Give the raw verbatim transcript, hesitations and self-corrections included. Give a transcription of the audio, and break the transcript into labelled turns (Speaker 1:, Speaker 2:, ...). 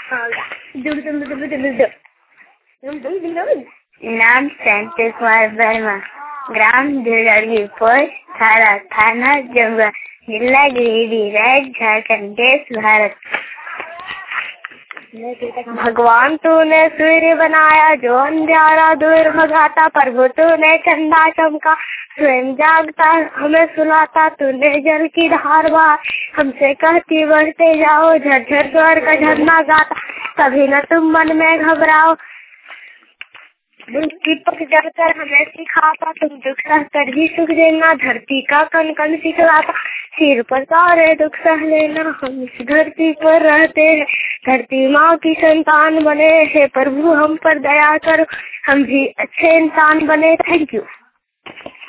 Speaker 1: नाम संतोष कुमार वर्मा, ग्राम दुर्गाड़ी, पोस्ट थारा, थाना जमुआ, जिला गिरिडीह, राज्य झारखंड, देश भारत। भगवान तूने सूर्य बनाया जो अंधियारा दूर भगाता, प्रभु तूने चंदा चमका स्वयं जागता हमें सुलाता, तूने जल की धार बहा हमसे कहती बढ़ते जाओ, झरझर स्वर का झरना गाता कभी न तुम मन में घबराओ। दीपक जलकर हमें सिखाता, तुम दुख सहकर ही सुख देना, धरती का कण कण सिखलाता, सिर पर सारे दुख सह लेना। हम इस धरती पर रहते हैं, धरती माँ की संतान बने हैं, प्रभु हम पर दया करो, हम भी अच्छे इंसान बने। Thank you.